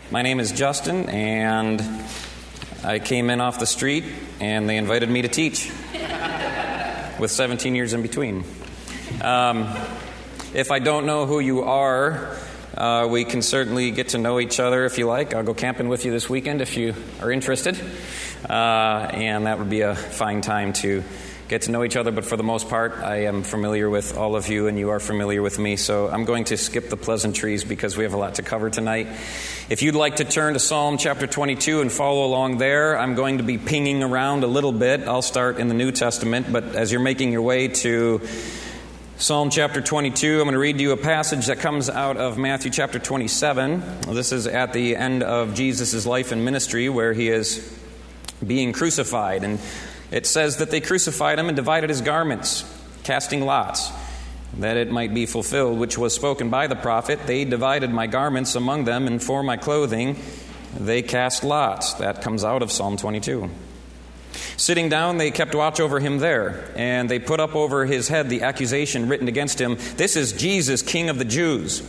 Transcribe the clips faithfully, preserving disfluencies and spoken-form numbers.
My name is Justin, and I came in off the street, and they invited me to teach, with seventeen years in between. Um, if I don't know who you are, uh, we can certainly get to know each other if you like. I'll go camping with you this weekend if you are interested, uh, and that would be a fine time to get to know each other, but for the most part, I am familiar with all of you, and you are familiar with me, so I'm going to skip the pleasantries because we have a lot to cover tonight. If you'd like to turn to Psalm chapter twenty-two and follow along there, I'm going to be pinging around a little bit. I'll start in the New Testament, but as you're making your way to Psalm chapter twenty-two, I'm going to read you a passage that comes out of Matthew chapter twenty-seven. This is at the end of Jesus' life and ministry where he is being crucified, and it says that they crucified him and divided his garments, casting lots, that it might be fulfilled, which was spoken by the prophet. They divided my garments among them, and for my clothing they cast lots. That comes out of Psalm twenty-two. Sitting down, they kept watch over him there, and they put up over his head the accusation written against him, "This is Jesus, King of the Jews."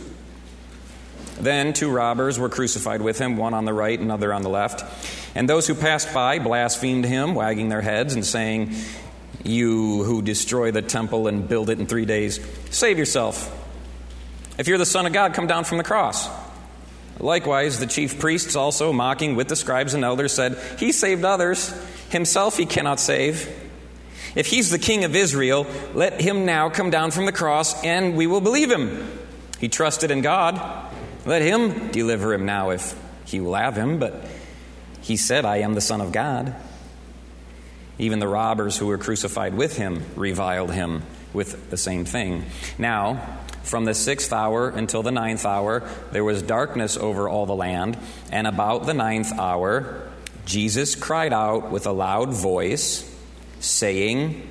Then two robbers were crucified with him, one on the right, another on the left. And those who passed by blasphemed him, wagging their heads and saying, "You who destroy the temple and build it in three days, save yourself. If you're the Son of God, come down from the cross." Likewise, the chief priests also, mocking with the scribes and elders, said, "He saved others. Himself he cannot save. If he's the King of Israel, let him now come down from the cross, and we will believe him. He trusted in God. Let him deliver him now if he will have him. But he said, 'I am the Son of God.'" Even the robbers who were crucified with him reviled him with the same thing. Now, from the sixth hour until the ninth hour, there was darkness over all the land. And about the ninth hour, Jesus cried out with a loud voice, saying,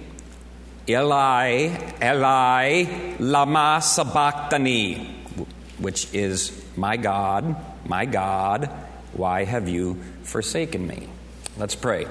"Eli, Eli, lama sabachthani," which is, "My God, my God, why have you forsaken me?" Let's pray.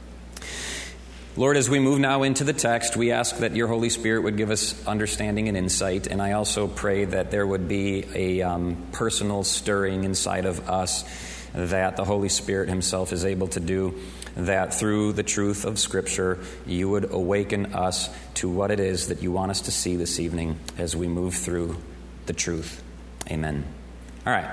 Lord, as we move now into the text, we ask that your Holy Spirit would give us understanding and insight, and I also pray that there would be a um, personal stirring inside of us that the Holy Spirit himself is able to do, that through the truth of Scripture, you would awaken us to what it is that you want us to see this evening as we move through the truth. Amen. All right.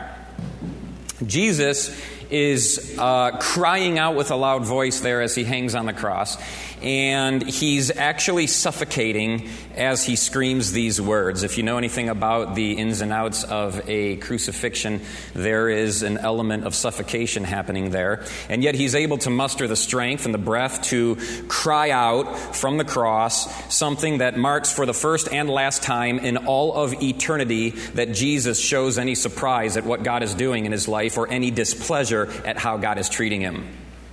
Jesus is uh, crying out with a loud voice there as he hangs on the cross, and he's actually suffocating as he screams these words. If you know anything about the ins and outs of a crucifixion, there is an element of suffocation happening there, and yet he's able to muster the strength and the breath to cry out from the cross something that marks for the first and last time in all of eternity that Jesus shows any surprise at what God is doing in his life or any displeasure at how God is treating him.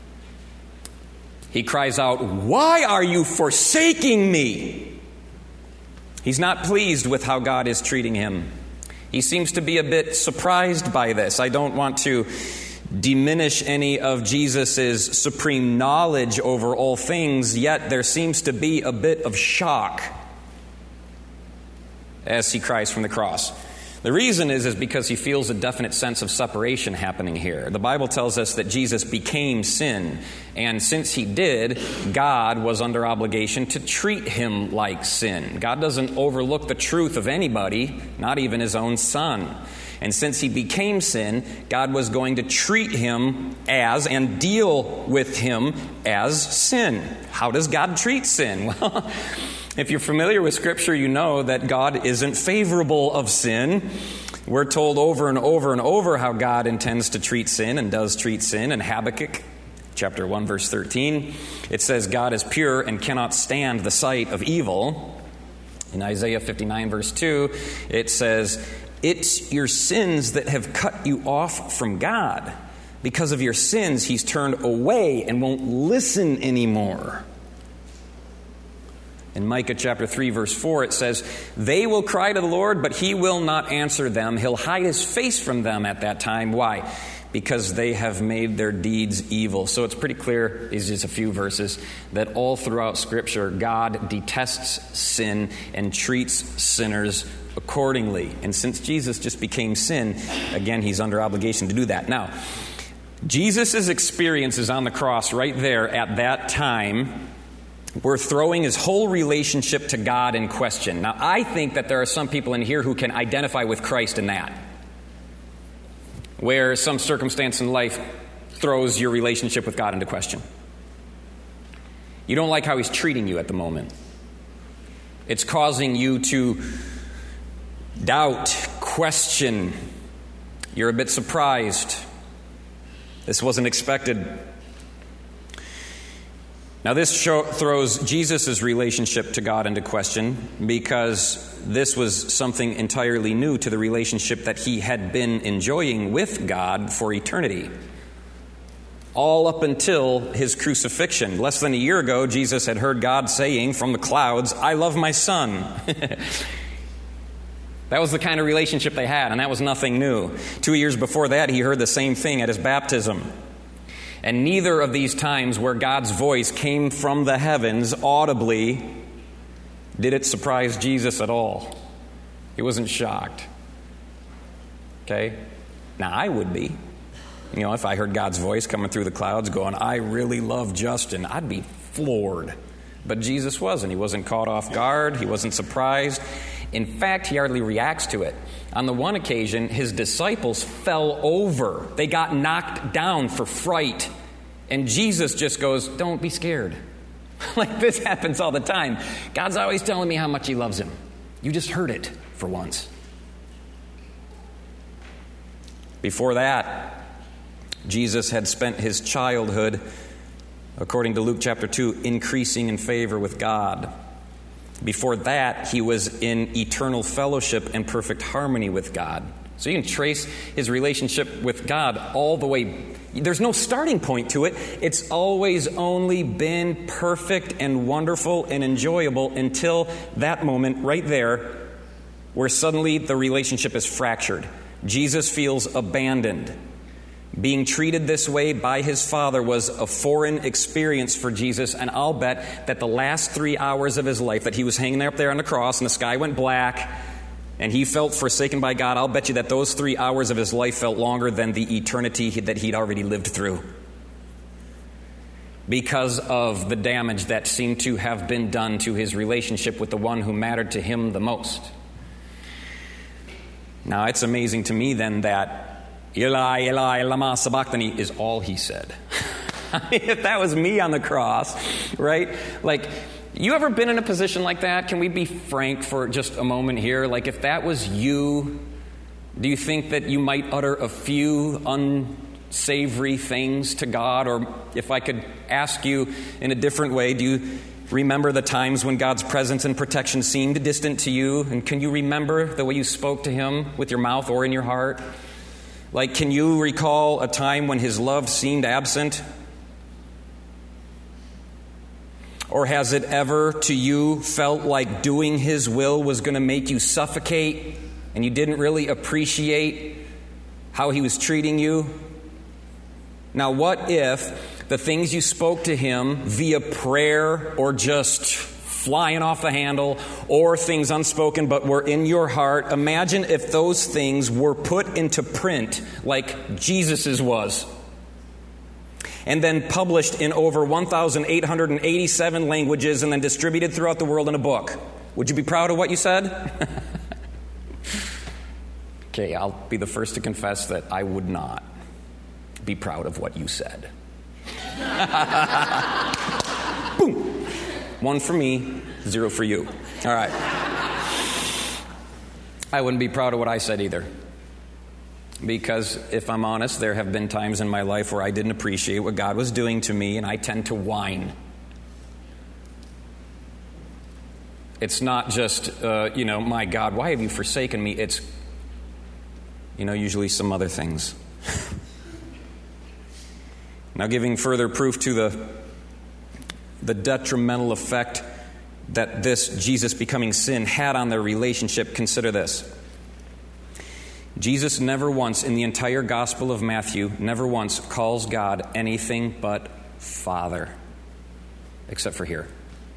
He cries out, "Why are you forsaking me?" He's not pleased with how God is treating him. He seems to be a bit surprised by this. I don't want to diminish any of Jesus' supreme knowledge over all things, yet there seems to be a bit of shock as he cries from the cross. The reason is, is because he feels a definite sense of separation happening here. The Bible tells us that Jesus became sin, and since he did, God was under obligation to treat him like sin. God doesn't overlook the truth of anybody, not even his own Son. And since he became sin, God was going to treat him as and deal with him as sin. How does God treat sin? Well, if you're familiar with Scripture, you know that God isn't favorable of sin. We're told over and over and over how God intends to treat sin and does treat sin. In Habakkuk chapter one, verse thirteen, it says God is pure and cannot stand the sight of evil. In Isaiah fifty-nine, verse two, it says, "It's your sins that have cut you off from God. Because of your sins, he's turned away and won't listen anymore." In Micah chapter three, verse four, it says, "They will cry to the Lord, but he will not answer them. He'll hide his face from them at that time." Why? because they have made their deeds evil. So it's pretty clear, these are just a few verses, that all throughout Scripture, God detests sin and treats sinners accordingly. And since Jesus just became sin, again, he's under obligation to do that. Now, Jesus' experiences on the cross right there at that time were throwing his whole relationship to God in question. Now, I think that there are some people in here who can identify with Christ in that, where some circumstance in life throws your relationship with God into question. You don't like how he's treating you at the moment. It's causing you to doubt, question. You're a bit surprised. This wasn't expected. Now, this show, throws Jesus' relationship to God into question because this was something entirely new to the relationship that he had been enjoying with God for eternity. All up until his crucifixion. Less than a year ago, Jesus had heard God saying from the clouds, "I love my son." That was the kind of relationship they had, and that was nothing new. Two years before that, he heard the same thing at his baptism. And neither of these times where God's voice came from the heavens audibly did it surprise Jesus at all. He wasn't shocked. Okay? Now, I would be. You know, if I heard God's voice coming through the clouds going, "I really love Justin," I'd be floored. But Jesus wasn't. He wasn't caught off guard. He wasn't surprised. In fact, he hardly reacts to it. On the one occasion, his disciples fell over. They got knocked down for fright. And Jesus just goes, "Don't be scared." Like, this happens all the time. God's always telling me how much he loves him. You just heard it for once. Before that, Jesus had spent his childhood, according to Luke chapter two, increasing in favor with God. Before that, he was in eternal fellowship and perfect harmony with God. So you can trace his relationship with God all the way. There's no starting point to it. It's always only been perfect and wonderful and enjoyable until that moment right there where suddenly the relationship is fractured. Jesus feels abandoned. Being treated this way by his Father was a foreign experience for Jesus, and I'll bet that the last three hours of his life that he was hanging up there on the cross and the sky went black and he felt forsaken by God, I'll bet you that those three hours of his life felt longer than the eternity that he'd already lived through, because of the damage that seemed to have been done to his relationship with the one who mattered to him the most. Now, it's amazing to me then that Eli, Eli, lama sabachthani is all he said. If that was me on the cross, right? Like, you ever been in a position like that? Can we be frank for just a moment here? Like, if that was you, do you think that you might utter a few unsavory things to God? Or if I could ask you in a different way, do you remember the times when God's presence and protection seemed distant to you? And can you remember the way you spoke to him with your mouth or in your heart? Like, can you recall a time when his love seemed absent? Or has it ever to you felt like doing his will was going to make you suffocate and you didn't really appreciate how he was treating you? Now, what if the things you spoke to him via prayer or just flying off the handle, or things unspoken but were in your heart, imagine if those things were put into print like Jesus's was, and then published in over one thousand eight hundred eighty-seven languages and then distributed throughout the world in a book. Would you be proud of what you said? Okay, I'll be the first to confess that I would not be proud of what you said. Boom! One for me, zero for you. All right. I wouldn't be proud of what I said either. Because if I'm honest, there have been times in my life where I didn't appreciate what God was doing to me, and I tend to whine. It's not just, uh, you know, my God, why have you forsaken me? It's, you know, usually some other things. Now, giving further proof to the the detrimental effect that this Jesus becoming sin had on their relationship, consider this. Jesus never once in the entire Gospel of Matthew, never once calls God anything but Father, except for here.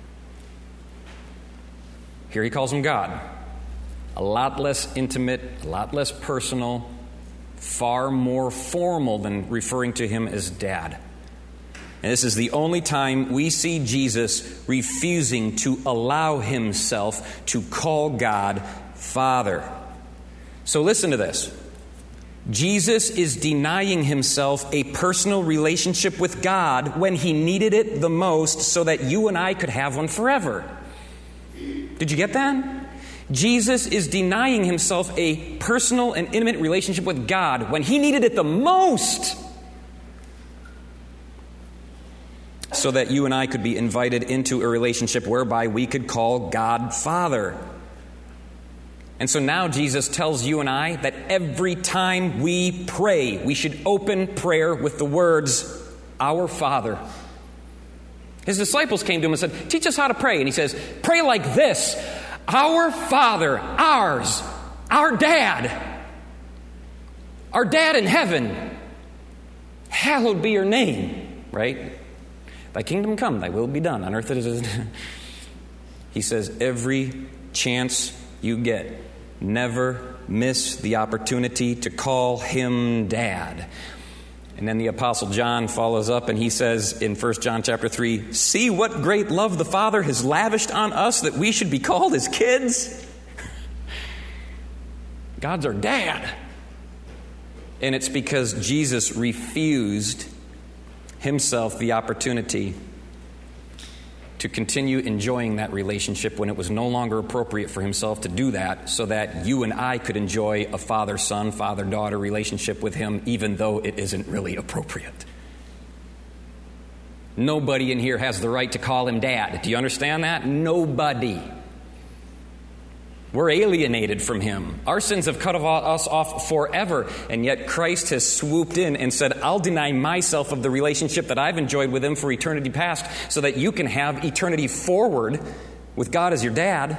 Here he calls him God. A lot less intimate, a lot less personal, far more formal than referring to him as Dad. And this is the only time we see Jesus refusing to allow himself to call God Father. So listen to this. Jesus is denying himself a personal relationship with God when he needed it the most so that you and I could have one forever. Did you get that? Jesus is denying himself a personal and intimate relationship with God when he needed it the most so that you and I could be invited into a relationship whereby we could call God Father. And so now Jesus tells you and I that every time we pray, we should open prayer with the words, Our Father. His disciples came to him and said, teach us how to pray. And he says, pray like this, Our Father, ours, our Dad, our Dad in heaven, hallowed be your name, right? Thy kingdom come, thy will be done on earth as it is. He says, every chance you get, never miss the opportunity to call him Dad. And then the Apostle John follows up and he says in First John chapter three, see what great love the Father has lavished on us that we should be called his kids. God's our Dad. And it's because Jesus refused himself the opportunity to continue enjoying that relationship when it was no longer appropriate for himself to do that, so that you and I could enjoy a father-son, father-daughter relationship with him, even though it isn't really appropriate. Nobody in here has the right to call him Dad. Do you understand that? Nobody. We're alienated from him. Our sins have cut us off forever, and yet Christ has swooped in and said, I'll deny myself of the relationship that I've enjoyed with him for eternity past so that you can have eternity forward with God as your Dad.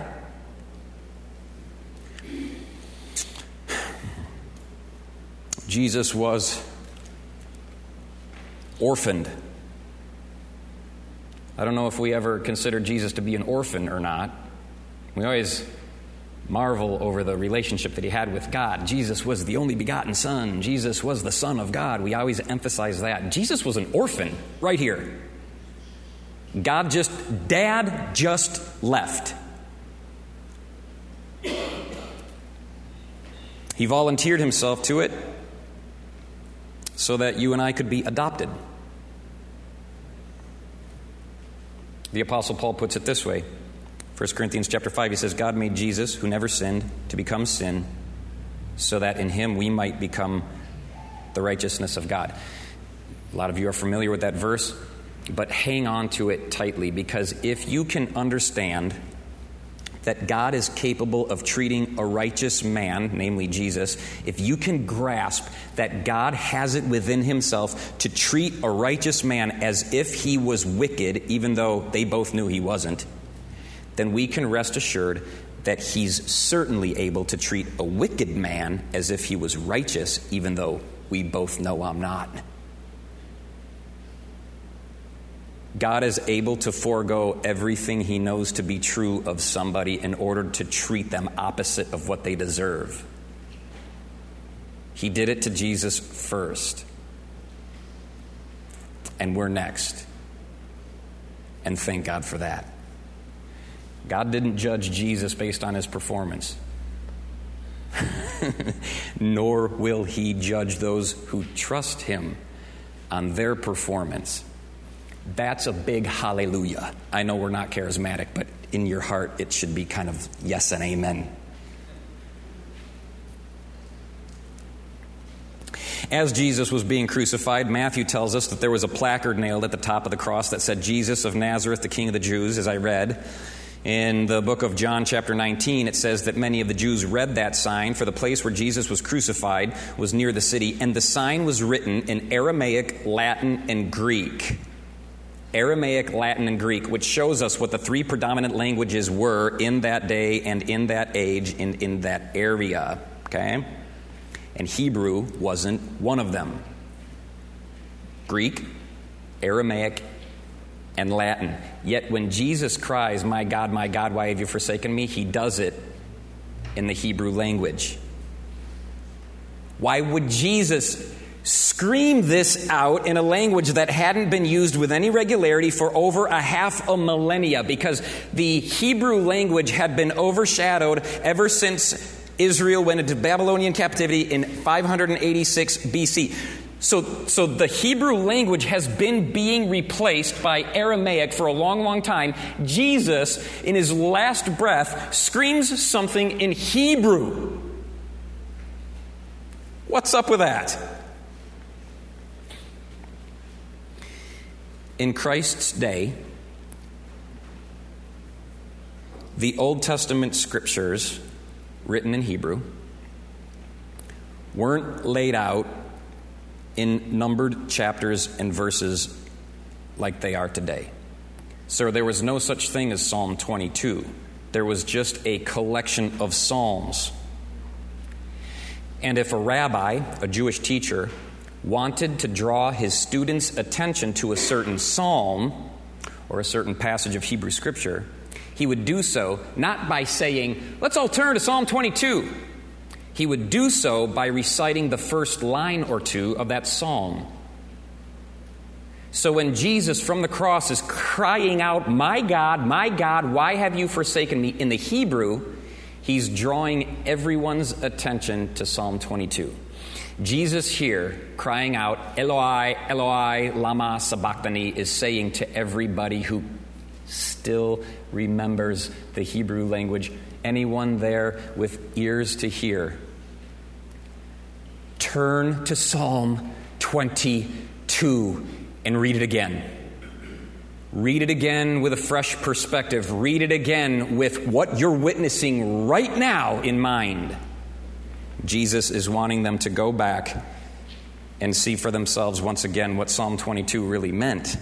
Jesus was orphaned. I don't know if we ever considered Jesus to be an orphan or not. We always marvel over the relationship that he had with God. Jesus was the only begotten Son. Jesus was the Son of God. We always emphasize that. Jesus was an orphan right here. God just, Dad just left. He volunteered himself to it so that you and I could be adopted. The Apostle Paul puts it this way. First Corinthians chapter five, he says, God made Jesus, who never sinned, to become sin, so that in him we might become the righteousness of God. A lot of you are familiar with that verse, but hang on to it tightly, because if you can understand that God is capable of treating a righteous man, namely Jesus, if you can grasp that God has it within himself to treat a righteous man as if he was wicked, even though they both knew he wasn't, then we can rest assured that he's certainly able to treat a wicked man as if he was righteous, even though we both know I'm not. God is able to forego everything he knows to be true of somebody in order to treat them opposite of what they deserve. He did it to Jesus first. And we're next. And thank God for that. God didn't judge Jesus based on his performance. Nor will he judge those who trust him on their performance. That's a big hallelujah. I know we're not charismatic, but in your heart it should be kind of yes and amen. As Jesus was being crucified, Matthew tells us that there was a placard nailed at the top of the cross that said, Jesus of Nazareth, the King of the Jews, as I read. In the book of John chapter nineteen, it says that many of the Jews read that sign, for the place where Jesus was crucified was near the city, and the sign was written in Aramaic, Latin, and Greek. Aramaic, Latin, and Greek, which shows us what the three predominant languages were in that day and in that age and in that area. Okay? and Hebrew wasn't one of them. Greek, Aramaic, and Latin. Yet when Jesus cries, "My God, my God, why have you forsaken me?" he does it in the Hebrew language. Why would Jesus scream this out in a language that hadn't been used with any regularity for over a half a millennia? Because the Hebrew language had been overshadowed ever since Israel went into Babylonian captivity in five eighty-six B C. So, so the Hebrew language has been being replaced by Aramaic for a long, long time. Jesus, in his last breath, screams something in Hebrew. What's up with that? In Christ's day, the Old Testament scriptures, written in Hebrew, weren't laid out in numbered chapters and verses like they are today. So there was no such thing as Psalm twenty-two. There was just a collection of psalms. And if a rabbi, a Jewish teacher, wanted to draw his students' attention to a certain psalm or a certain passage of Hebrew scripture, he would do so not by saying, "Let's all turn to Psalm twenty-two." He would do so by reciting the first line or two of that psalm. So when Jesus from the cross is crying out, "My God, my God, why have you forsaken me?" in the Hebrew, he's drawing everyone's attention to Psalm twenty-two. Jesus here, crying out, "Eloi, Eloi, lama sabachthani," is saying to everybody who still remembers the Hebrew language, anyone there with ears to hear, turn to Psalm twenty-two and read it again. Read it again with a fresh perspective. Read it again with what you're witnessing right now in mind. Jesus is wanting them to go back and see for themselves once again what Psalm twenty-two really meant.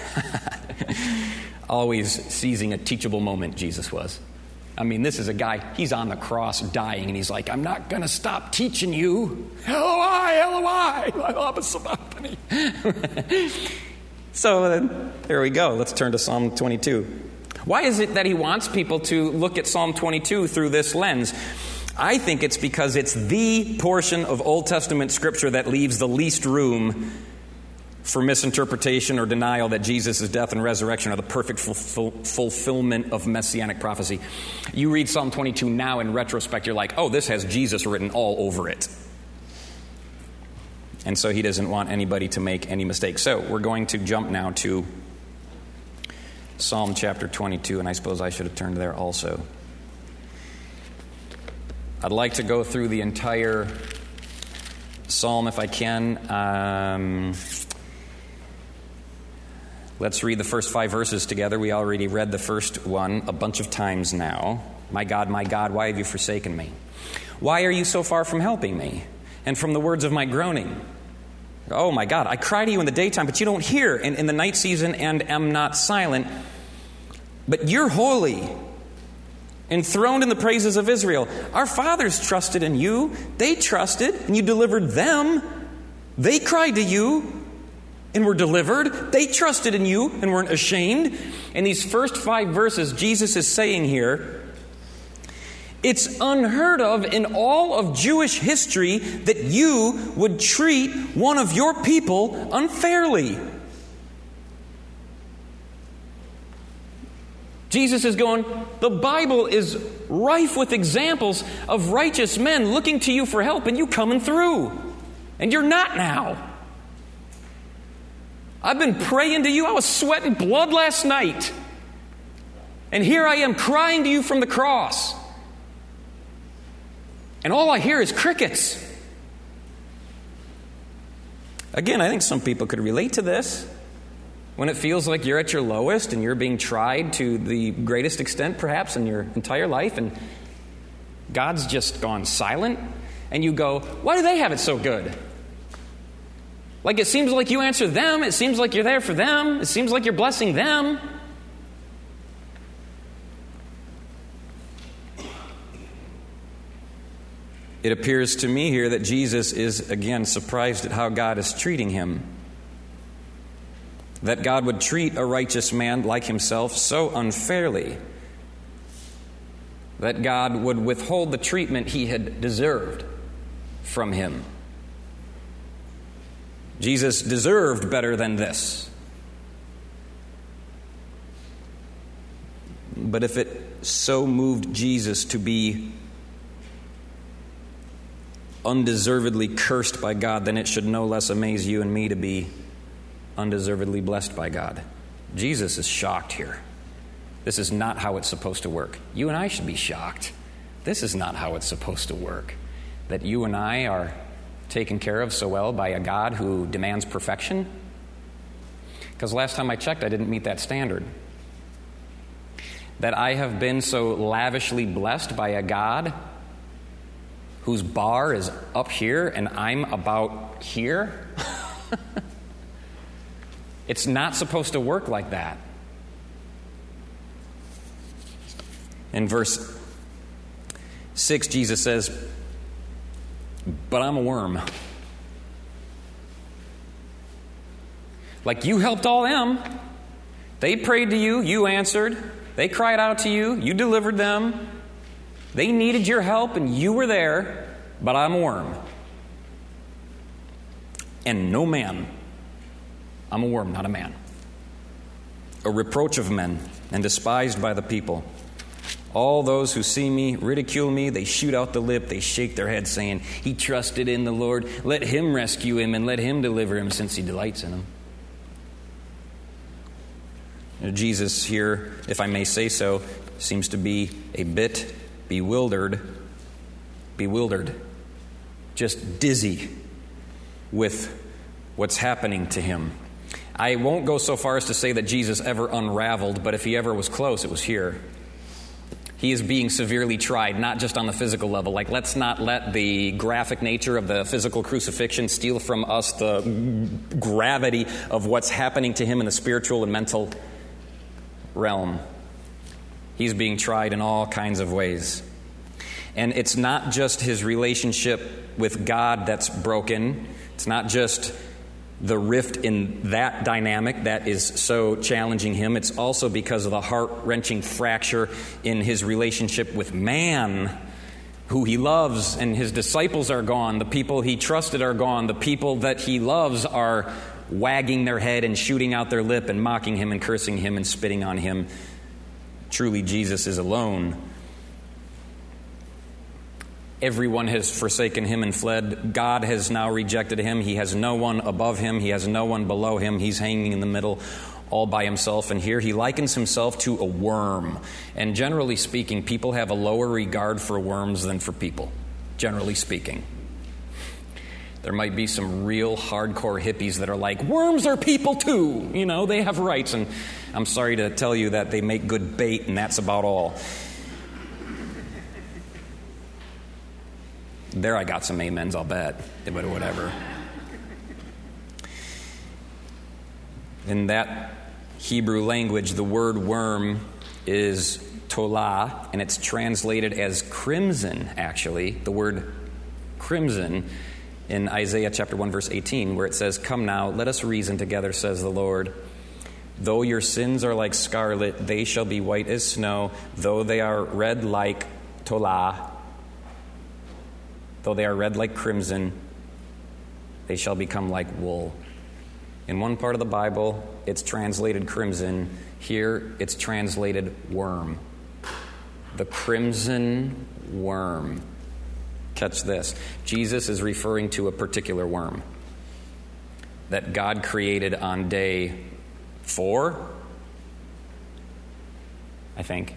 Always seizing a teachable moment, Jesus was. I mean, this is a guy, he's on the cross dying, and he's like, "I'm not going to stop teaching you. Eloi, Eloi, lama sabachthani." So uh, there we go. Let's turn to Psalm twenty-two. Why is it that he wants people to look at Psalm twenty-two through this lens? I think it's because it's the portion of Old Testament scripture that leaves the least room for misinterpretation or denial that Jesus' death and resurrection are the perfect fulfill- fulfillment of messianic prophecy. You read Psalm twenty-two now in retrospect, you're like, "Oh, this has Jesus written all over it." And so he doesn't want anybody to make any mistakes. So we're going to jump now to Psalm chapter twenty-two, and I suppose I should have turned there also. I'd like to go through the entire psalm if I can. Um, let's read the first five verses together. We already read the first one a bunch of times now. "My God, my God, why have you forsaken me? Why are you so far from helping me and from the words of my groaning? Oh, my God, I cry to you in the daytime, but you don't hear, and in the night season and am not silent. But you're holy, enthroned in the praises of Israel. Our fathers trusted in you. They trusted, and you delivered them. They cried to you and were delivered. They trusted in you and weren't ashamed." In these first five verses, Jesus is saying here, it's unheard of in all of Jewish history that you would treat one of your people unfairly. Jesus is going, the Bible is rife with examples of righteous men looking to you for help and you coming through. And you're not now. I've been praying to you. I was sweating blood last night. And here I am crying to you from the cross. And all I hear is crickets. Again, I think some people could relate to this. When it feels like you're at your lowest and you're being tried to the greatest extent perhaps in your entire life, and God's just gone silent, and you go, why do they have it so good? Like it seems like you answer them, it seems like you're there for them, it seems like you're blessing them. It appears to me here that Jesus is, again, surprised at how God is treating him. That God would treat a righteous man like himself so unfairly. That God would withhold the treatment he had deserved from him. Jesus deserved better than this. But if it so moved Jesus to be undeservedly cursed by God, then it should no less amaze you and me to be undeservedly blessed by God. Jesus is shocked here. This is not how it's supposed to work. You and I should be shocked. This is not how it's supposed to work. That you and I are taken care of so well by a God who demands perfection. Because last time I checked, I didn't meet that standard. That I have been so lavishly blessed by a God whose bar is up here and I'm about here. It's not supposed to work like that. In verse six, Jesus says, "But I'm a worm." Like, you helped all them. They prayed to you, you answered. They cried out to you, you delivered them. They needed your help and you were there, but I'm a worm. And no man. I'm a worm, not a man. A reproach of men and despised by the people. All those who see me ridicule me. They shoot out the lip. They shake their head, saying, "He trusted in the Lord. Let him rescue him and let him deliver him, since he delights in him." Jesus here, if I may say so, seems to be a bit bewildered. Bewildered. Just dizzy with what's happening to him. I won't go so far as to say that Jesus ever unraveled, but if he ever was close, it was here. He is being severely tried, not just on the physical level. Like, let's not let the graphic nature of the physical crucifixion steal from us the gravity of what's happening to him in the spiritual and mental realm. He's being tried in all kinds of ways. And it's not just his relationship with God that's broken. It's not just the rift in that dynamic that is so challenging him. It's also because of the heart-wrenching fracture in his relationship with man, who he loves, and his disciples are gone. The people he trusted are gone. The people that he loves are wagging their head and shooting out their lip and mocking him and cursing him and spitting on him. Truly, Jesus is alone. Everyone has forsaken him and fled. God has now rejected him. He has no one above him. He has no one below him. He's hanging in the middle all by himself. And here he likens himself to a worm. And generally speaking, people have a lower regard for worms than for people, generally speaking. There might be some real hardcore hippies that are like, worms are people too. You know, they have rights. And I'm sorry to tell you that they make good bait, and that's about all. There I got some amens, I'll bet. But whatever. In that Hebrew language, the word worm is tolah, and it's translated as crimson, actually. The word crimson in Isaiah chapter one, verse eighteen, where it says, "Come now, let us reason together, says the Lord. Though your sins are like scarlet, they shall be white as snow. Though they are red like tolah, though they are red like crimson, they shall become like wool." In one part of the Bible, it's translated crimson. Here, it's translated worm. The crimson worm. Catch this. Jesus is referring to a particular worm that God created on day four, I think,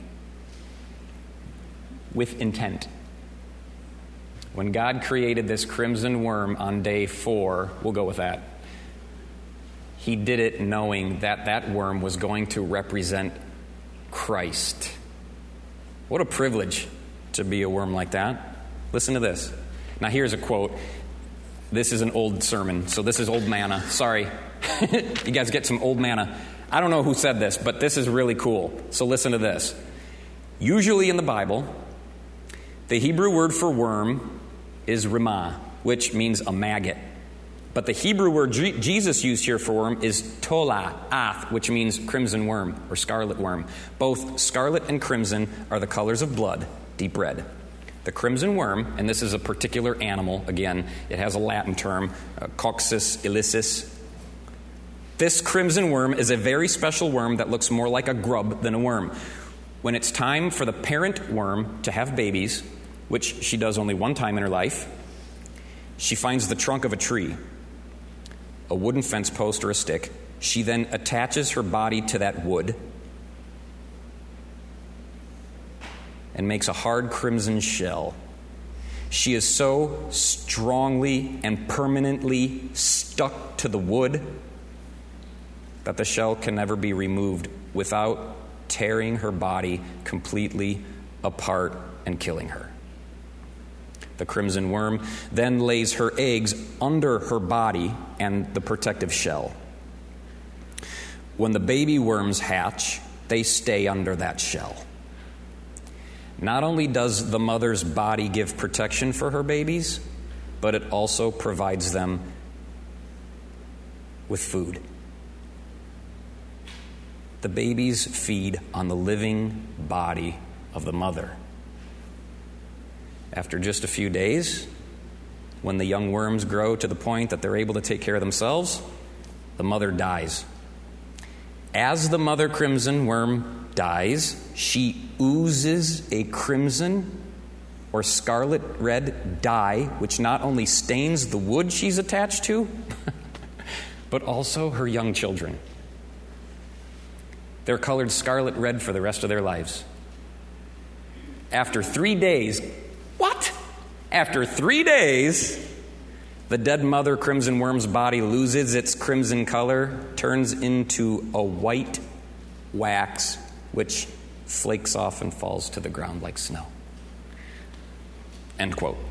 with intent. When God created this crimson worm on day four, we'll go with that, he did it knowing that that worm was going to represent Christ. What a privilege to be a worm like that. Listen to this. Now here's a quote. This is an old sermon, so this is old manna. Sorry. You guys get some old manna. I don't know who said this, but this is really cool. So listen to this. Usually in the Bible, the Hebrew word for worm is ramah, which means a maggot. But the Hebrew word G- Jesus used here for worm is tola'ath, which means crimson worm or scarlet worm. Both scarlet and crimson are the colors of blood, deep red. The crimson worm, and this is a particular animal, again, it has a Latin term, uh, Coxus illicis. This crimson worm is a very special worm that looks more like a grub than a worm. When it's time for the parent worm to have babies, which she does only one time in her life, she finds the trunk of a tree, a wooden fence post or a stick. She then attaches her body to that wood and makes a hard crimson shell. She is so strongly and permanently stuck to the wood that the shell can never be removed without tearing her body completely apart and killing her. The crimson worm then lays her eggs under her body and the protective shell. When the baby worms hatch, they stay under that shell. Not only does the mother's body give protection for her babies, but it also provides them with food. The babies feed on the living body of the mother. After just a few days, when the young worms grow to the point that they're able to take care of themselves, the mother dies. As the mother crimson worm dies, she oozes a crimson or scarlet red dye, which not only stains the wood she's attached to, but also her young children. They're colored scarlet red for the rest of their lives. After three days, what? After three days, the dead mother crimson worm's body loses its crimson color, turns into a white wax, which flakes off and falls to the ground like snow. End quote.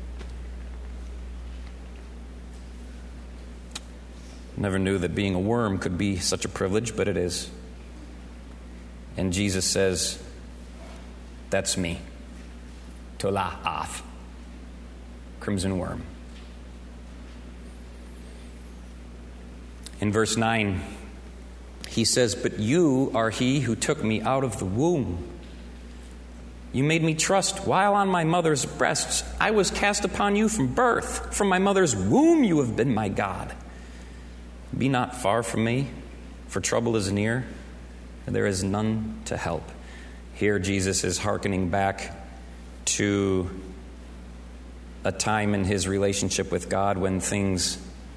Never knew that being a worm could be such a privilege, but it is. And Jesus says, that's me. Tola'ath. Crimson worm. In verse nine, he says, but you are he who took me out of the womb. You made me trust while on my mother's breasts. I was cast upon you from birth. From my mother's womb you have been my God. Be not far from me, for trouble is near, and there is none to help. Here Jesus is hearkening back to a time in his relationship with God when things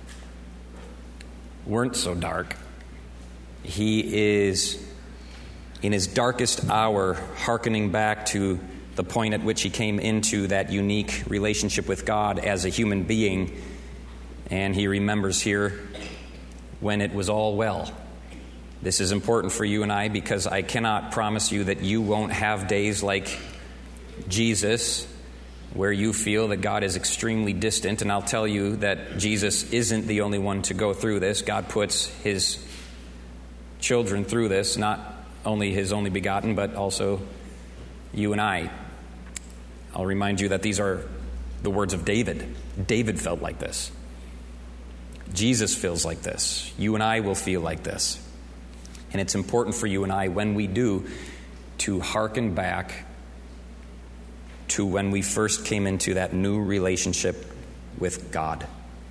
weren't so dark. He is, in his darkest hour, hearkening back to the point at which he came into that unique relationship with God as a human being. And he remembers here when it was all well. This is important for you and I because I cannot promise you that you won't have days like Jesus where you feel that God is extremely distant. And I'll tell you that Jesus isn't the only one to go through this. God puts his children through this, not only his only begotten, but also you and I. I'll remind you that these are the words of David. David felt like this. Jesus feels like this. You and I will feel like this. And it's important for you and I, when we do, to hearken back to when we first came into that new relationship with God.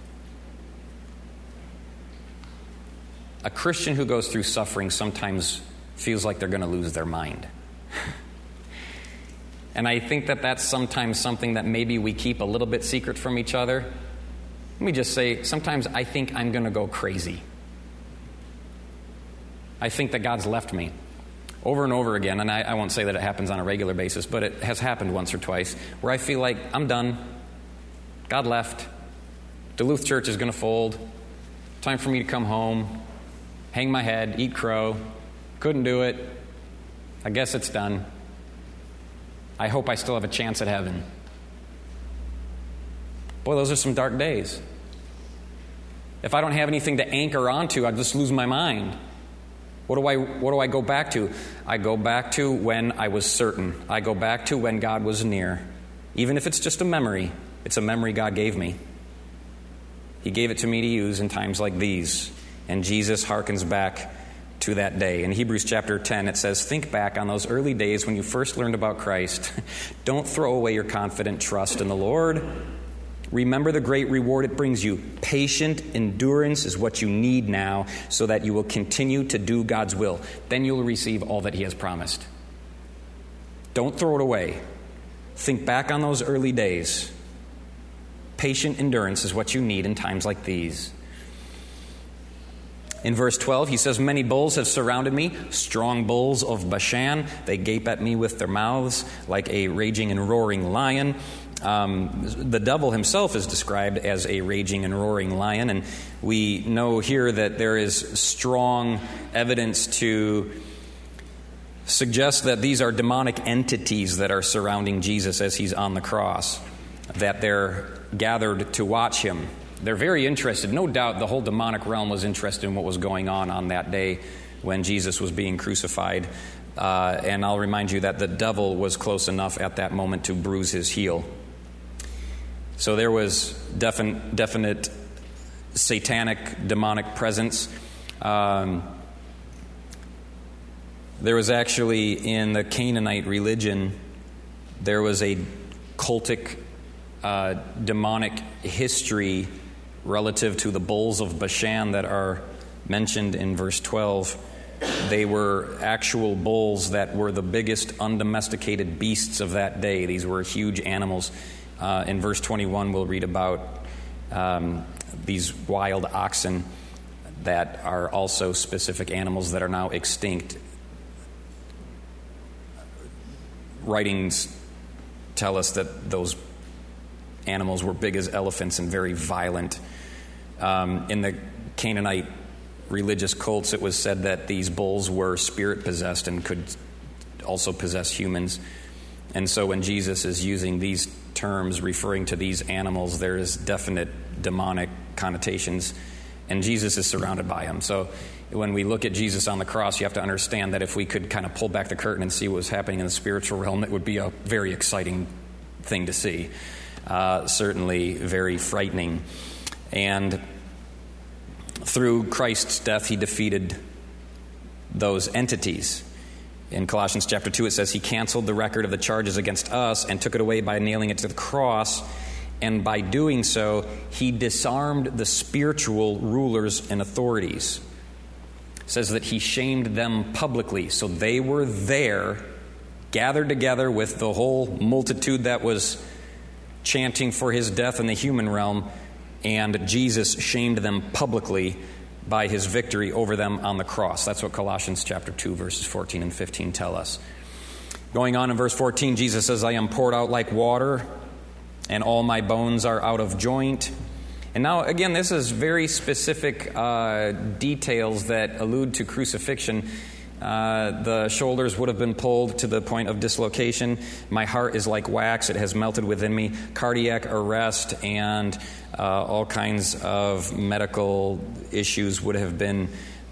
A Christian who goes through suffering sometimes feels like they're going to lose their mind. And I think that that's sometimes something that maybe we keep a little bit secret from each other. Let me just say, sometimes I think I'm going to go crazy. I think that God's left me over and over again, and I, I won't say that it happens on a regular basis, but it has happened once or twice, where I feel like I'm done. God left. Duluth Church is going to fold. Time for me to come home, hang my head, eat crow. Couldn't do it. I guess it's done. I hope I still have a chance at heaven. Boy, those are some dark days. If I don't have anything to anchor onto, I just lose my mind. What do I what do I go back to? I go back to when I was certain. I go back to when God was near. Even if it's just a memory, It's a memory God gave me. He gave it to me to use in times like these. And Jesus harkens back to that day. In Hebrews chapter ten, it says, think back on those early days when you first learned about Christ. Don't throw away your confident trust in the Lord. Remember the great reward it brings you. Patient endurance is what you need now so that you will continue to do God's will. Then you'll receive all that He has promised. Don't throw it away. Think back on those early days. Patient endurance is what you need in times like these. In verse twelve, he says, many bulls have surrounded me, strong bulls of Bashan. They gape at me with their mouths like a raging and roaring lion. Um, the devil himself is described as a raging and roaring lion, and we know here that there is strong evidence to suggest that these are demonic entities that are surrounding Jesus as he's on the cross, that they're gathered to watch him. They're very interested. No doubt the whole demonic realm was interested in what was going on on that day when Jesus was being crucified. Uh, and I'll remind you that the devil was close enough at that moment to bruise his heel. So there was defin- definite satanic, demonic presence. Um, there was actually, in the Canaanite religion, there was a cultic, uh, demonic history relative to the bulls of Bashan that are mentioned in verse twelve. They were actual bulls that were the biggest undomesticated beasts of that day. These were huge animals. Uh, in verse twenty-one, we'll read about um, these wild oxen that are also specific animals that are now extinct. Writings tell us that those animals were big as elephants and very violent. Um, in the Canaanite religious cults, it was said that these bulls were spirit-possessed and could also possess humans. And so when Jesus is using these terms referring to these animals, there is definite demonic connotations, and Jesus is surrounded by them. So when we look at Jesus on the cross, you have to understand that if we could kind of pull back the curtain and see what was happening in the spiritual realm, it would be a very exciting thing to see. Uh, certainly very frightening. And through Christ's death, he defeated those entities. In Colossians chapter two, it says he canceled the record of the charges against us and took it away by nailing it to the cross. And by doing so, he disarmed the spiritual rulers and authorities. It says that he shamed them publicly. So they were there, gathered together with the whole multitude that was chanting for his death in the human realm, and Jesus shamed them publicly by his victory over them on the cross. That's what Colossians chapter two, verses fourteen and fifteen tell us. Going on in verse fourteen, Jesus says, I am poured out like water, and all my bones are out of joint. And now, again, this is very specific uh, details that allude to crucifixion. Uh, the shoulders would have been pulled to the point of dislocation. My heart is like wax. It has melted within me. Cardiac arrest and uh, all kinds of medical issues would have been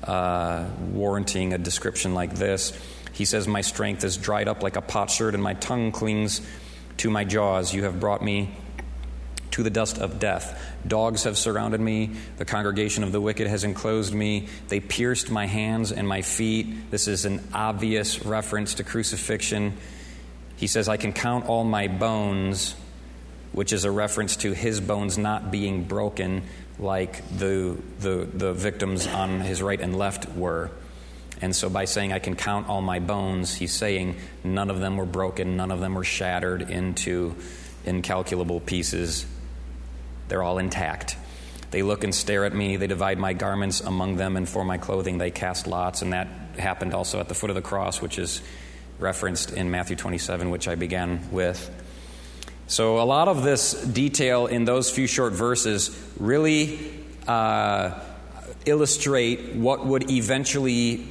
uh, warranting a description like this. He says, my strength is dried up like a potsherd, and my tongue clings to my jaws. You have brought me to the dust of death. Dogs have surrounded me. The congregation of the wicked has enclosed me. They pierced my hands and my feet. This is an obvious reference to crucifixion. He says, I can count all my bones, which is a reference to his bones not being broken like the, the, the victims on his right and left were. And so by saying, I can count all my bones, he's saying none of them were broken, none of them were shattered into incalculable pieces. They're all intact. They look and stare at me. They divide my garments among them, and for my clothing they cast lots. And that happened also at the foot of the cross, which is referenced in Matthew twenty-seven, which I began with. So a lot of this detail in those few short verses really uh, illustrate what would eventually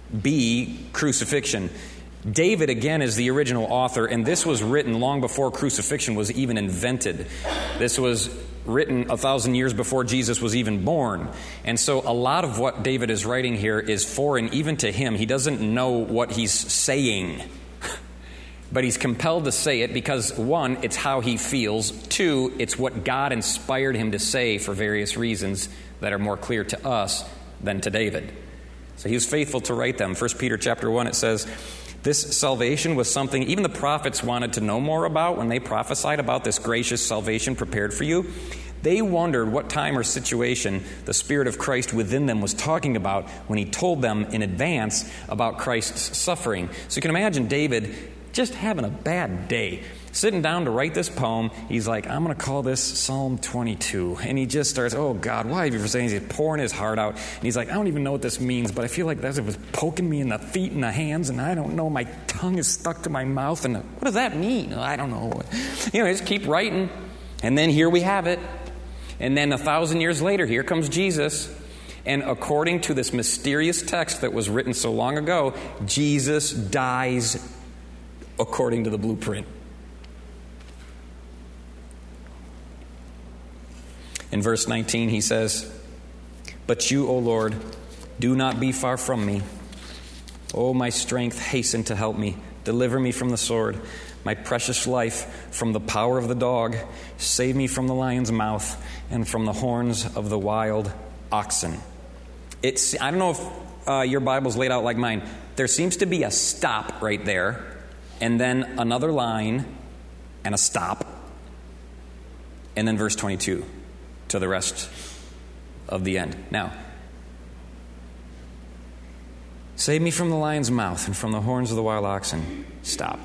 be crucifixion. David, again, is the original author, and this was written long before crucifixion was even invented. This was written a thousand years before Jesus was even born. And so a lot of what David is writing here is foreign even to him. He doesn't know what he's saying. But he's compelled to say it because, one, it's how he feels. Two, it's what God inspired him to say for various reasons that are more clear to us than to David. So he was faithful to write them. First Peter chapter one, it says, this salvation was something even the prophets wanted to know more about when they prophesied about this gracious salvation prepared for you. They wondered what time or situation the Spirit of Christ within them was talking about when he told them in advance about Christ's suffering. So you can imagine David just having a bad day. Sitting down to write this poem, he's like, I'm going to call this Psalm twenty-two. And he just starts, oh God, why have you forsaken? He's pouring his heart out. And he's like, I don't even know what this means, but I feel like that's it was poking me in the feet and the hands, and I don't know, my tongue is stuck to my mouth. And what does that mean? I don't know. You know, just keep writing. And then here we have it. And then a thousand years later, here comes Jesus. And according to this mysterious text that was written so long ago, Jesus dies according to the blueprint. In verse nineteen, he says, but you, O Lord, do not be far from me. O my strength, hasten to help me. Deliver me from the sword, my precious life from the power of the dog. Save me from the lion's mouth and from the horns of the wild oxen. It's, I don't know if uh, your Bible's laid out like mine. There seems to be a stop right there, and then another line and a stop, and then verse twenty-two to the rest of the end. Now, save me from the lion's mouth and from the horns of the wild oxen. Stop.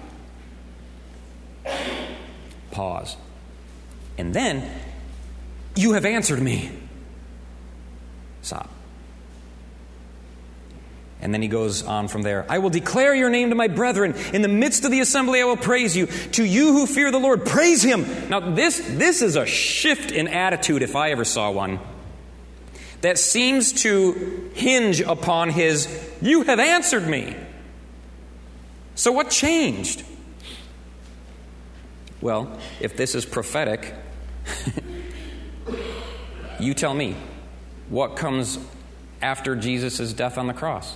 Pause. And then, you have answered me. Stop. And then he goes on from there. I will declare your name to my brethren. In the midst of the assembly I will praise you. To you who fear the Lord, praise him. Now this, this is a shift in attitude if I ever saw one. That seems to hinge upon his, you have answered me. So what changed? Well, if this is prophetic, you tell me, what comes after Jesus' death on the cross?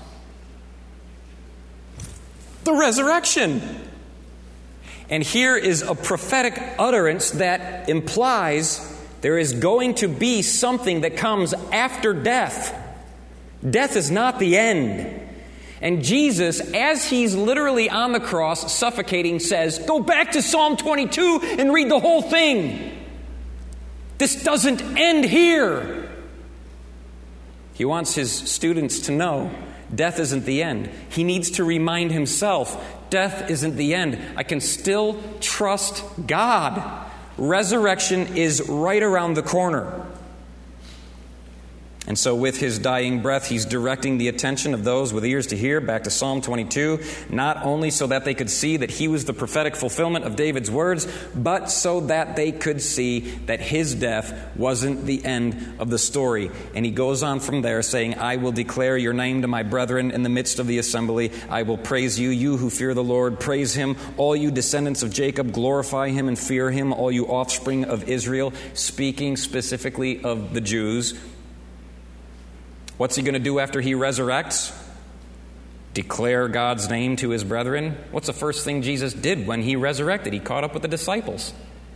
The resurrection. And here is a prophetic utterance that implies there is going to be something that comes after death. Death is not the end. And Jesus, as he's literally on the cross, suffocating, says, go back to Psalm twenty-two and read the whole thing. This doesn't end here. He wants his students to know death isn't the end. He needs to remind himself, death isn't the end. I can still trust God. Resurrection is right around the corner. And so with his dying breath, he's directing the attention of those with ears to hear back to Psalm twenty-two, not only so that they could see that he was the prophetic fulfillment of David's words, but so that they could see that his death wasn't the end of the story. And he goes on from there saying, I will declare your name to my brethren in the midst of the assembly. I will praise you, you who fear the Lord. Praise him, all you descendants of Jacob. Glorify him and fear him, all you offspring of Israel. Speaking specifically of the Jews. What's he going to do after he resurrects? Declare God's name to his brethren. What's the first thing Jesus did when he resurrected? He caught up with the disciples.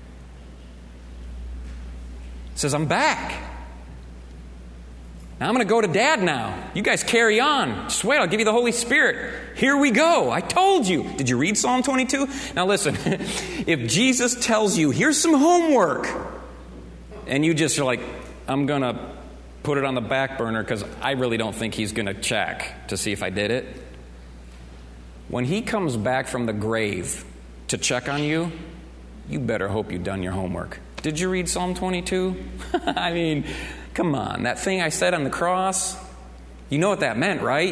He says, I'm back. Now I'm going to go to Dad now. You guys carry on. Just wait, I'll give you the Holy Spirit. Here we go. I told you. Did you read Psalm twenty-two? Now listen, if Jesus tells you, here's some homework, and you just are like, I'm going to put it on the back burner because I really don't think he's going to check to see if I did it. When he comes back from the grave to check on you, you better hope you've done your homework. Did you read Psalm twenty-two? I mean, come on. That thing I said on the cross, you know what that meant, right?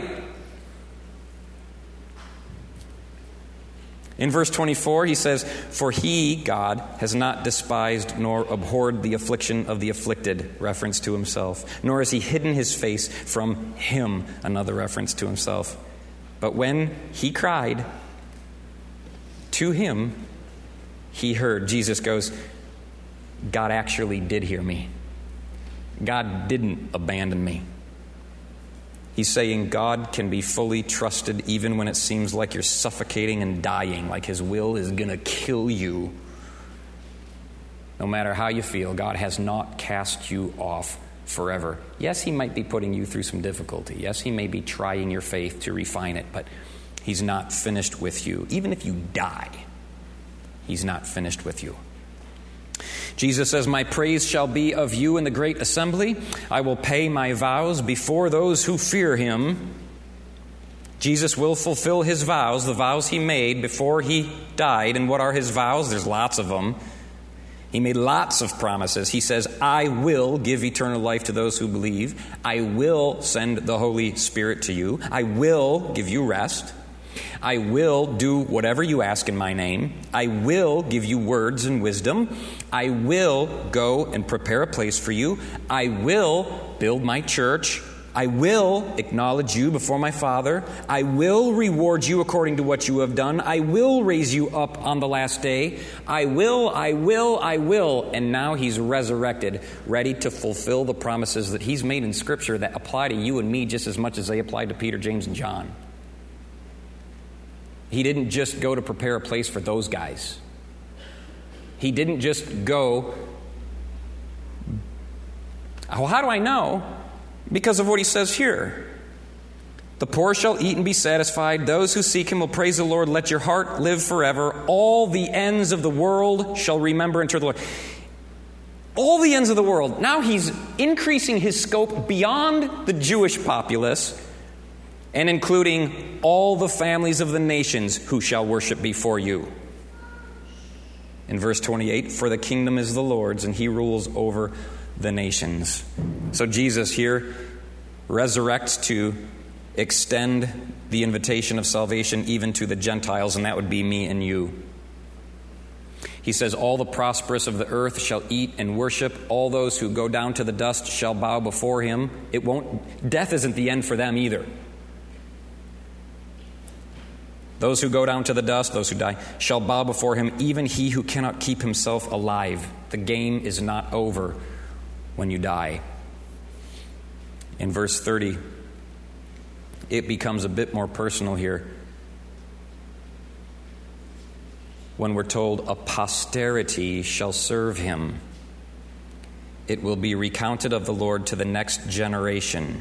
In verse twenty-four, he says, for he, God, has not despised nor abhorred the affliction of the afflicted, reference to himself, nor has he hidden his face from him, another reference to himself. But when he cried to him, he heard. Jesus goes, God actually did hear me. God didn't abandon me. He's saying God can be fully trusted even when it seems like you're suffocating and dying, like His will is going to kill you. No matter how you feel, God has not cast you off forever. Yes, He might be putting you through some difficulty. Yes, He may be trying your faith to refine it, but He's not finished with you. Even if you die, He's not finished with you. Jesus says, my praise shall be of you in the great assembly. I will pay my vows before those who fear Him. Jesus will fulfill His vows, the vows He made before He died. And what are His vows? There's lots of them. He made lots of promises. He says, I will give eternal life to those who believe. I will send the Holy Spirit to you. I will give you rest. I will do whatever you ask in my name. I will give you words and wisdom. I will go and prepare a place for you. I will build my church. I will acknowledge you before my Father. I will reward you according to what you have done. I will raise you up on the last day. I will, I will, I will. And now He's resurrected, ready to fulfill the promises that He's made in Scripture that apply to you and me just as much as they applied to Peter, James, and John. He didn't just go to prepare a place for those guys. He didn't just go. Well, how do I know? Because of what He says here. The poor shall eat and be satisfied. Those who seek Him will praise the Lord. Let your heart live forever. All the ends of the world shall remember and turn to the Lord. All the ends of the world. Now He's increasing His scope beyond the Jewish populace and including all the families of the nations who shall worship before you. In verse twenty-eight, for the kingdom is the Lord's, and He rules over the nations. So Jesus here resurrects to extend the invitation of salvation even to the Gentiles, and that would be me and you. He says, all the prosperous of the earth shall eat and worship. All those who go down to the dust shall bow before Him. It won't, death isn't the end for them either. Those who go down to the dust, those who die, shall bow before Him, even he who cannot keep himself alive. The game is not over when you die. In verse thirty, it becomes a bit more personal here. When we're told, a posterity shall serve Him. It will be recounted of the Lord to the next generation.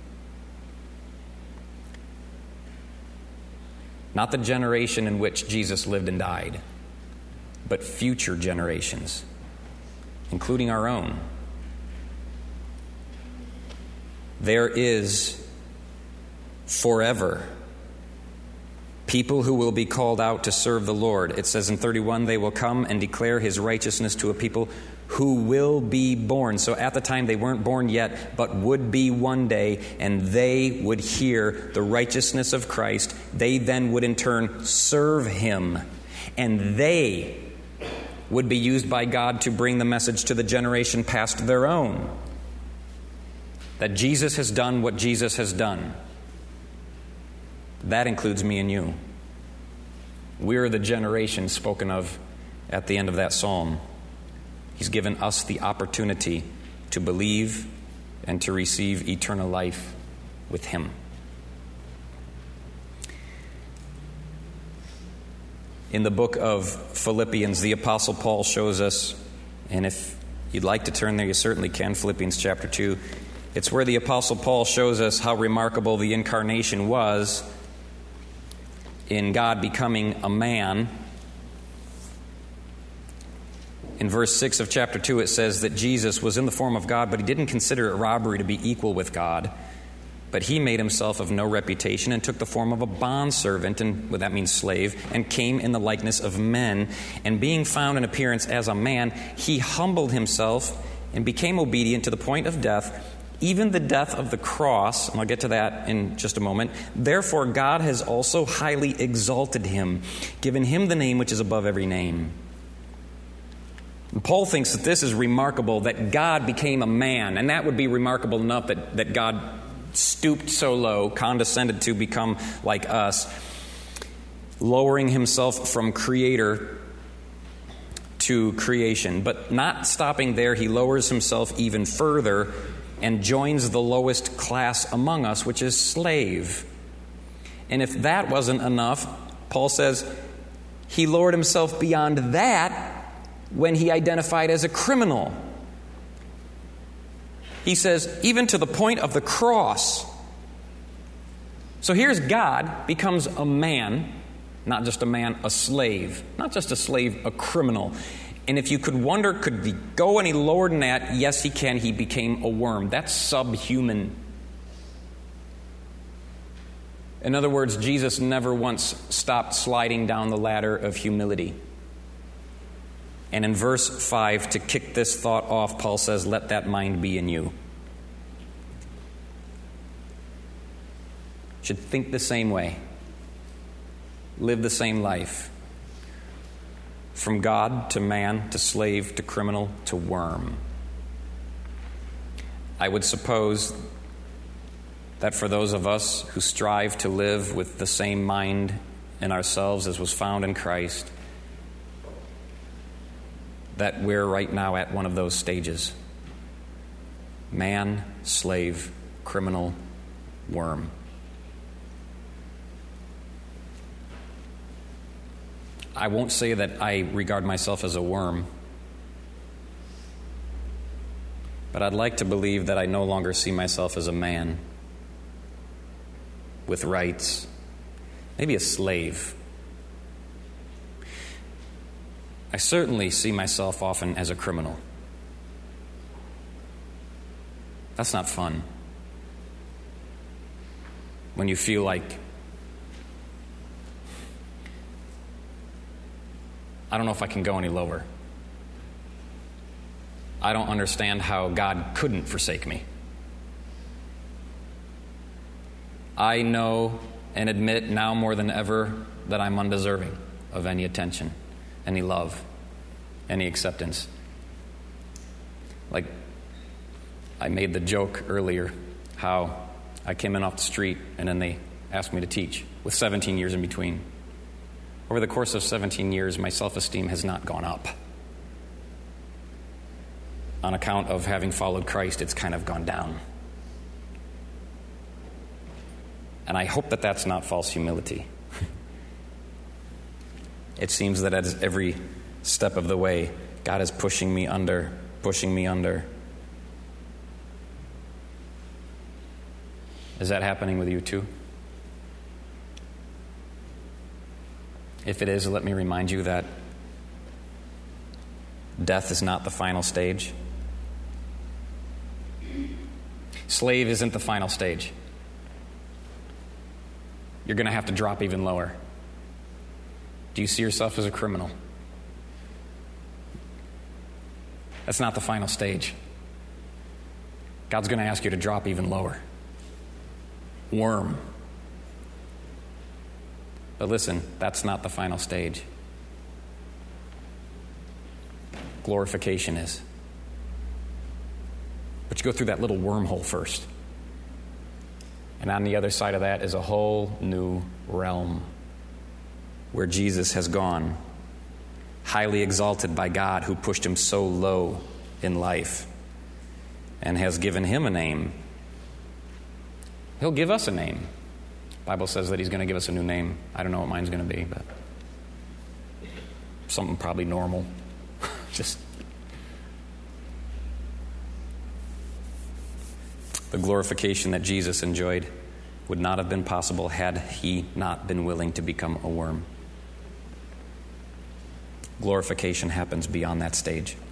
Not the generation in which Jesus lived and died, but future generations, including our own. There is forever people who will be called out to serve the Lord. It says in thirty-one, they will come and declare His righteousness to a people who will be born. So at the time they weren't born yet, but would be one day, and they would hear the righteousness of Christ. They then would in turn serve Him, and they would be used by God to bring the message to the generation past their own. That Jesus has done what Jesus has done. That includes me and you. We're the generation spoken of at the end of that psalm. He's given us the opportunity to believe and to receive eternal life with Him. In the book of Philippians, the Apostle Paul shows us, and if you'd like to turn there, you certainly can, Philippians chapter two. It's where the Apostle Paul shows us how remarkable the incarnation was in God becoming a man. In verse six of chapter two, it says that Jesus was in the form of God, but He didn't consider it robbery to be equal with God. But He made Himself of no reputation and took the form of a bondservant, and well, that means slave, and came in the likeness of men. And being found in appearance as a man, He humbled Himself and became obedient to the point of death, even the death of the cross. And I'll get to that in just a moment. Therefore God has also highly exalted Him, given Him the name which is above every name. And Paul thinks that this is remarkable, that God became a man, and that would be remarkable enough that, that God stooped so low, condescended to become like us, lowering Himself from creator to creation. But not stopping there, He lowers Himself even further and joins the lowest class among us, which is slave. And if that wasn't enough, Paul says he lowered himself beyond that when he identified as a criminal. He says, even to the point of the cross. So here's God becomes a man, not just a man, a slave. Not just a slave, a criminal. And if you could wonder, could he go any lower than that? Yes, he can. He became a worm. That's subhuman. In other words, Jesus never once stopped sliding down the ladder of humility. And in verse five, to kick this thought off, Paul says, let that mind be in you. Should think the same way. Live the same life. From God to man to slave to criminal to worm. I would suppose that for those of us who strive to live with the same mind in ourselves as was found in Christ, that we're right now at one of those stages. Man, slave, criminal, worm. I won't say that I regard myself as a worm, but I'd like to believe that I no longer see myself as a man with rights, maybe a slave. I certainly see myself often as a criminal. That's not fun. When you feel like, I don't know if I can go any lower. I don't understand how God couldn't forsake me. I know and admit now more than ever that I'm undeserving of any attention, any love, any acceptance. Like I made the joke earlier how I came in off the street and then they asked me to teach with seventeen years in between. Over the course of seventeen years, my self-esteem has not gone up. On account of having followed Christ, it's kind of gone down. And I hope that that's not false humility. It seems that at every step of the way, God is pushing me under, pushing me under. Is that happening with you too? If it is, let me remind you that death is not the final stage. Slave isn't the final stage. You're going to have to drop even lower. Do you see yourself as a criminal? That's not the final stage. God's going to ask you to drop even lower. Worm. But listen, that's not the final stage. Glorification is. But you go through that little wormhole first. And on the other side of that is a whole new realm where Jesus has gone, highly exalted by God who pushed him so low in life and has given him a name. He'll give us a name. The Bible says that he's going to give us a new name. I don't know what mine's going to be, but something probably normal. Just the glorification that Jesus enjoyed would not have been possible had he not been willing to become a worm. Glorification happens beyond that stage.